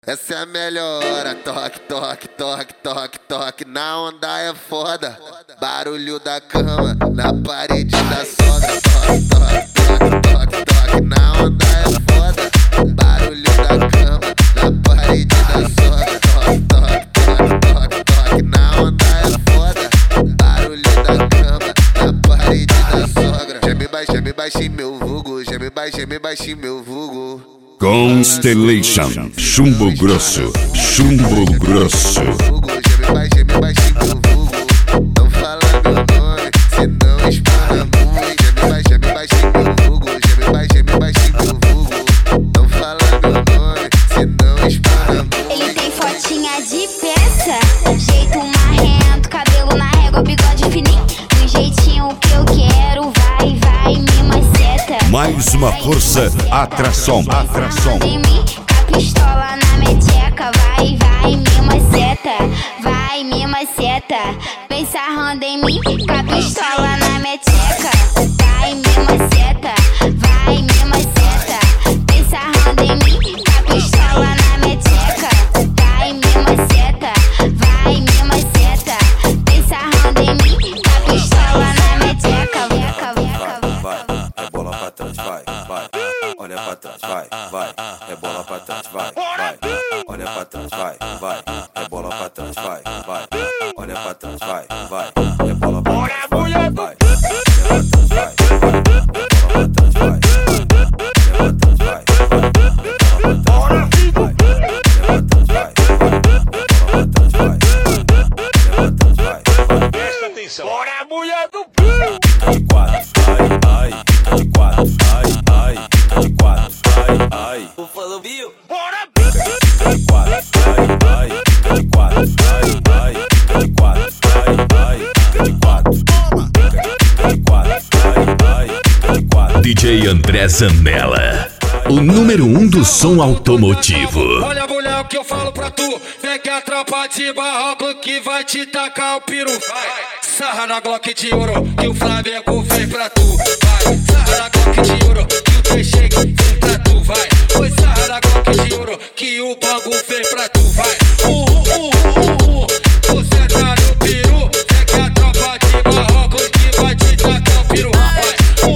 Essa é a melhor hora, toque, toque, toque, toque, toque. Na onda é foda, barulho da cama, na parede da sogra. Toque, toque, toque, toque, toque. Na onda é foda, barulho da cama, na parede da sogra. Toque, toque, toque, toque, toque. Na onda é foda, barulho da cama, na parede da sogra. Geme baixinho meu vulgo, geme baixinho meu vulgo. Constellation, chumbo grosso, chumbo grosso. Geme baixinho meu vulgo, não fala meu nome, senão espana muito. Geme baixinho meu vulgo, geme baixinho meu vulgo, não fala meu nome, senão espana muito. Ele tem fotinha de peça, jeito marrento, cabelo na régua, bigode fininho, do jeitinho que eu quero, vai, vai, me maceta. Mais uma força, atração, atração. Em mim, com a pistola na meteca, vai, vai, me maceta, vai, me maceta. Vem sarrando em mim, com a pistola na meteca, vai, me maceta, vai, me maceta. Vem sarrando em mim, com a pistola na meteca, vai, me maceta, vai, me maceta. Vem sarrando em mim, com a pistola na meteca, vai, bola pra trás, vai, olha pra trás, vai, é bola pra trás, vai, olha pra trás, vai, é bola pra trás, vai, olha pra trás, vai, é bola pra trás, vai, olha pra trás, vai, Presta atenção. Bora, mulher do de quatro, ai, de quatro, ai, de quatro, ai. O falou viu? Bora, De quatro, ai, de quatro, ai, de quatro, ai, de quatro, de quatro, DJ André Zanella, o número 1 do som automotivo. Olha, mulher, o que eu falo pra tu. Vem que a tropa de Marrocos que vai te tacar o peru. Vai, sarra na Glock de ouro que o Flamengo vem pra tu. Vai, sarra na Glock de ouro que o T-Shake vem pra tu. Vai, foi sarra na Glock de ouro que o Bangu vem pra tu. Vai, você tá no peru. Vem que a tropa de Marrocos que vai te tacar o peru. Vai,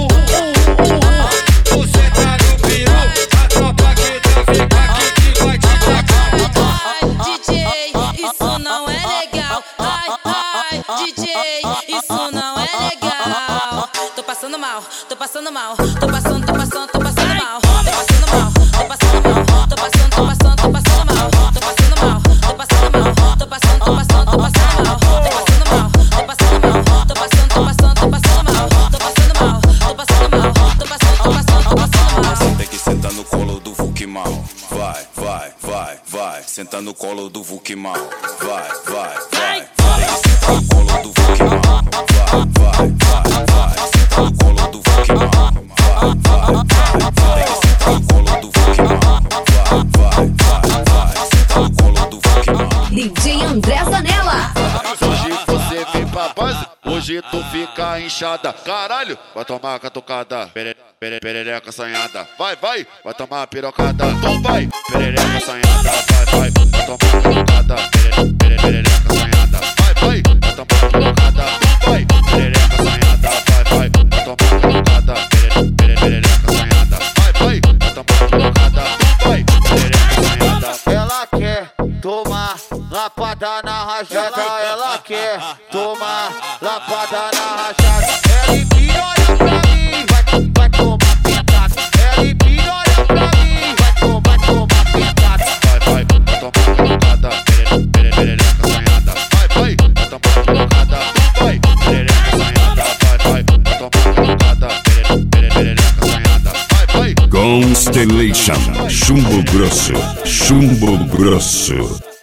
você tá no peru. A tropa que tá vem aqui que vai te tacar. DJ, isso não é legal. Ai, DJ, isso não é legal. Tô passando mal, tô passando mal, tô passando mal, tô passando mal, tô passando mal, tô passando mal, tô passando mal, tô passando mal, tô passando mal, tô passando mal, tô passando mal, tô passando mal, tô passando mal, tô passando mal, tô passando mal. Você tem que sentar no colo do Vukmal. Vai, senta no colo do Vukmal. Vai. Tem que sentar no colo do Vukmal. Vai, senta no colo do Vukmal. Tem que sentar no colo do Vukmal. Vai, senta no colo do Vukmal. DJ André Zanella. Hoje você vem pra base, hoje tu fica inchada. Caralho, vai tomar catucada, perereca assanhada. Vai tomar pirocada. Então vai, perereca assanhada. Vai tomar catucada, perereca assanhada. Vai tomar pirocada. Vai, perereca assanhada. Vai tomar catucada, perereca assanhada. Vai tomar pirocada. Vai, perereca assanhada. Ela quer tomar lapada na rajada, ela quer tomar lapada na rajada. Ela empina, olha pra mim, vai tomar petada. Ela empina, olha pra mim, vai tomar petada. Vai tomar pirocada, perereca assanhada. Vai tomar pirocada. Vai, perereca assanhada. Vai tomar pirocada, perereca assanhada. Vai. Constellation, chumbo grosso, chumbo grosso.